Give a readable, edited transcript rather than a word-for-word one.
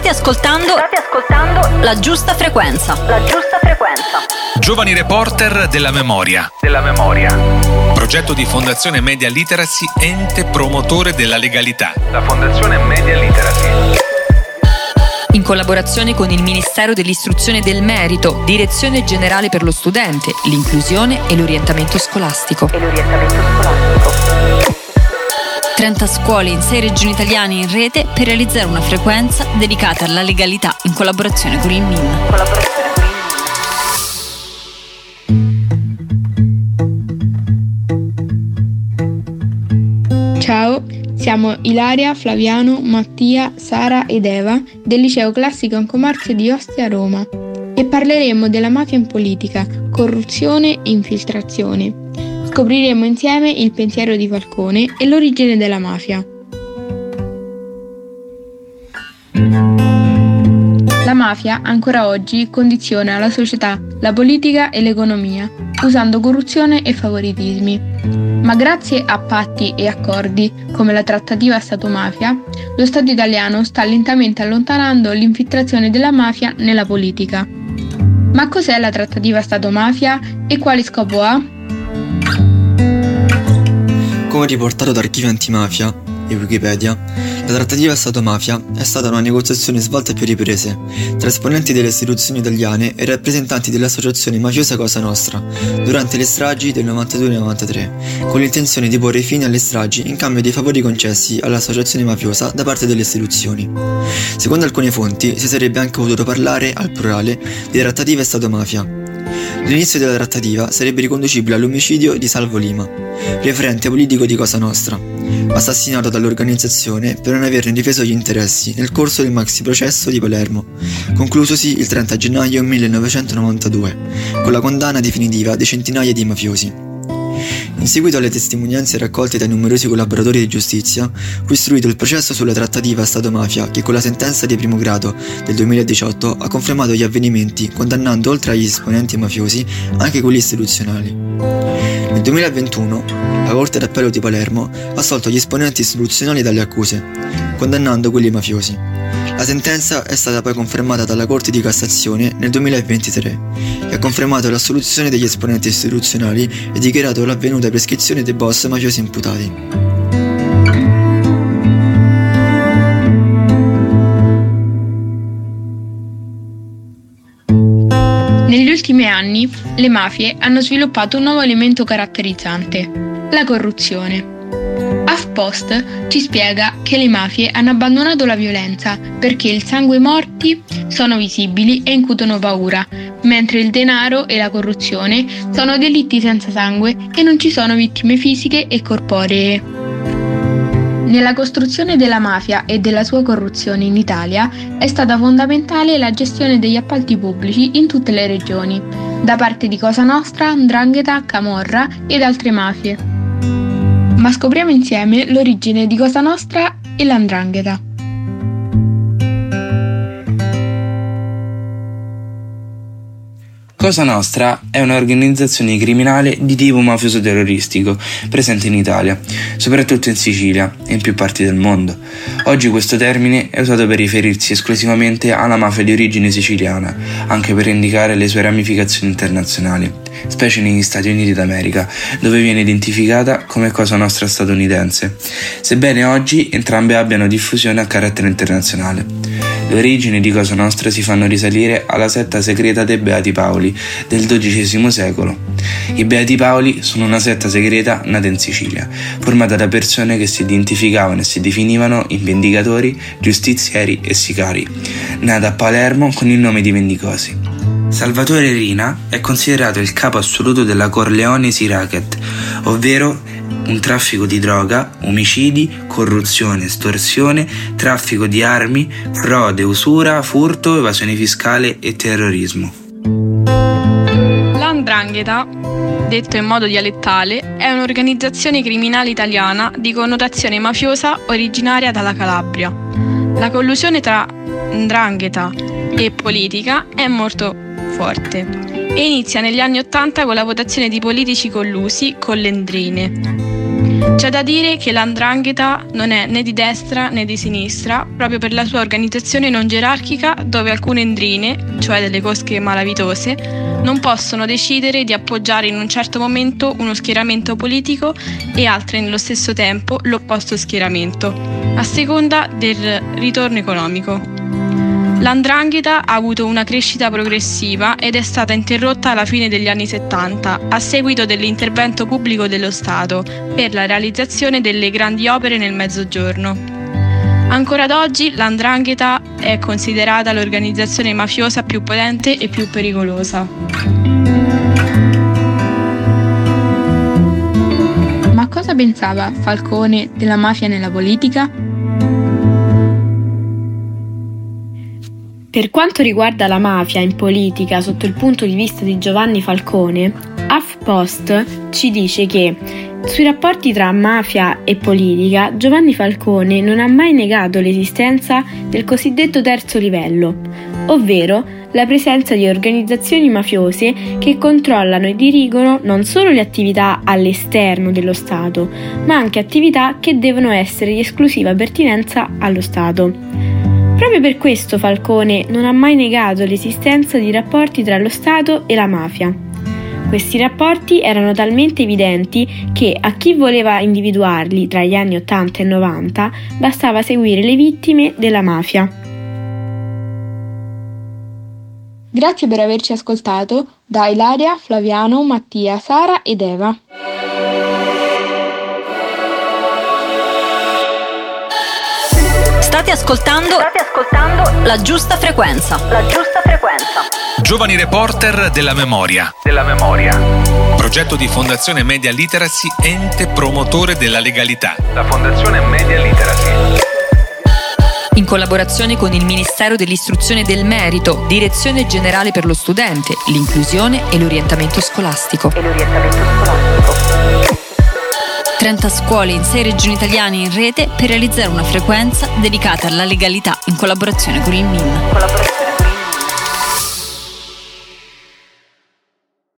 State ascoltando La Giusta Frequenza. Giovani reporter della memoria. Progetto di Fondazione Media Literacy, ente promotore della legalità. La Fondazione Media Literacy, In collaborazione con il Ministero dell'Istruzione e del Merito, Direzione Generale per lo Studente, l'Inclusione e l'Orientamento Scolastico. 30 scuole in 6 regioni italiane in rete per realizzare una frequenza dedicata alla legalità in collaborazione con il MIN. Ciao, siamo Ilaria, Flaviano, Mattia, Sara ed Eva del Liceo Classico Ancomarzio di Ostia, Roma, e parleremo della mafia in politica, corruzione e infiltrazione. Scopriremo insieme il pensiero di Falcone e l'origine della mafia. La mafia ancora oggi condiziona la società, la politica e l'economia, usando corruzione e favoritismi. Ma grazie a patti e accordi, come la trattativa Stato-mafia, lo Stato italiano sta lentamente allontanando l'infiltrazione della mafia nella politica. Ma cos'è la trattativa Stato-mafia e quale scopo ha? Come riportato da Archivio Antimafia e Wikipedia, la trattativa Stato-mafia è stata una negoziazione svolta a più riprese tra esponenti delle istituzioni italiane e rappresentanti dell'associazione mafiosa Cosa Nostra durante le stragi del 92 e 93, con l'intenzione di porre fine alle stragi in cambio dei favori concessi all'associazione mafiosa da parte delle istituzioni. Secondo alcune fonti si sarebbe anche potuto parlare, al plurale, di trattative Stato-mafia. L'inizio della trattativa sarebbe riconducibile all'omicidio di Salvo Lima, referente politico di Cosa Nostra, assassinato dall'organizzazione per non averne difeso gli interessi nel corso del maxi processo di Palermo, conclusosi il 30 gennaio 1992, con la condanna definitiva di centinaia di mafiosi. In seguito alle testimonianze raccolte dai numerosi collaboratori di giustizia, fu istruito il processo sulla trattativa Stato-mafia che con la sentenza di primo grado del 2018 ha confermato gli avvenimenti, condannando oltre agli esponenti mafiosi anche quelli istituzionali. Nel 2021 la Corte d'Appello di Palermo ha assolto gli esponenti istituzionali dalle accuse, condannando quelli mafiosi. La sentenza è stata poi confermata dalla Corte di Cassazione nel 2023, che ha confermato l'assoluzione degli esponenti istituzionali e dichiarato l'avvenuta prescrizione dei boss mafiosi imputati. Negli ultimi anni, le mafie hanno sviluppato un nuovo elemento caratterizzante: la corruzione. HuffPost ci spiega che le mafie hanno abbandonato la violenza perché il sangue e i morti sono visibili e incutono paura, mentre il denaro e la corruzione sono delitti senza sangue e non ci sono vittime fisiche e corporee. Nella costruzione della mafia e della sua corruzione in Italia è stata fondamentale la gestione degli appalti pubblici in tutte le regioni, da parte di Cosa Nostra, 'Ndrangheta, Camorra ed altre mafie. Ma scopriamo insieme l'origine di Cosa Nostra e la 'Ndrangheta. Cosa Nostra è un'organizzazione criminale di tipo mafioso terroristico presente in Italia, soprattutto in Sicilia e in più parti del mondo. Oggi questo termine è usato per riferirsi esclusivamente alla mafia di origine siciliana, anche per indicare le sue ramificazioni internazionali, specie negli Stati Uniti d'America, dove viene identificata come Cosa Nostra statunitense, sebbene oggi entrambe abbiano diffusione a carattere internazionale. Le origini di Cosa Nostra si fanno risalire alla setta segreta dei Beati Paoli del XII secolo. I Beati Paoli sono una setta segreta nata in Sicilia, formata da persone che si identificavano e si definivano in vendicatori, giustizieri e sicari, nata a Palermo con il nome di Vendicosi. Salvatore Rina è considerato il capo assoluto della Corleonesi Racket, ovvero un traffico di droga, omicidi, corruzione, estorsione, traffico di armi, frode, usura, furto, evasione fiscale e terrorismo. La 'Ndrangheta, detto in modo dialettale, è un'organizzazione criminale italiana di connotazione mafiosa originaria dalla Calabria. La collusione tra 'Ndrangheta e politica è molto forte e inizia negli anni '80 con la votazione di politici collusi con le 'ndrine. C'è da dire che l''ndrangheta non è né di destra né di sinistra, proprio per la sua organizzazione non gerarchica, dove alcune ndrine, cioè delle cosche malavitose, non possono decidere di appoggiare in un certo momento uno schieramento politico e altre nello stesso tempo l'opposto schieramento, a seconda del ritorno economico. L''ndrangheta ha avuto una crescita progressiva ed è stata interrotta alla fine degli anni 70 a seguito dell'intervento pubblico dello Stato per la realizzazione delle grandi opere nel Mezzogiorno. Ancora ad oggi l''ndrangheta è considerata l'organizzazione mafiosa più potente e più pericolosa. Ma cosa pensava Falcone della mafia nella politica? Per quanto riguarda la mafia in politica sotto il punto di vista di Giovanni Falcone, HuffPost ci dice che sui rapporti tra mafia e politica Giovanni Falcone non ha mai negato l'esistenza del cosiddetto terzo livello, ovvero la presenza di organizzazioni mafiose che controllano e dirigono non solo le attività all'esterno dello Stato, ma anche attività che devono essere di esclusiva pertinenza allo Stato. Proprio per questo Falcone non ha mai negato l'esistenza di rapporti tra lo Stato e la mafia. Questi rapporti erano talmente evidenti che a chi voleva individuarli tra gli anni 80 e 90 bastava seguire le vittime della mafia. Grazie per averci ascoltato da Ilaria, Flaviano, Mattia, Sara ed Eva. State ascoltando La Giusta Frequenza. Giovani reporter della memoria. Progetto di Fondazione Media Literacy, ente promotore della legalità. La Fondazione Media Literacy. In collaborazione con il Ministero dell'Istruzione e del Merito, Direzione Generale per lo Studente, l'Inclusione e l'Orientamento Scolastico. 30 scuole in 6 regioni italiane in rete per realizzare una frequenza dedicata alla legalità in collaborazione con il MIN.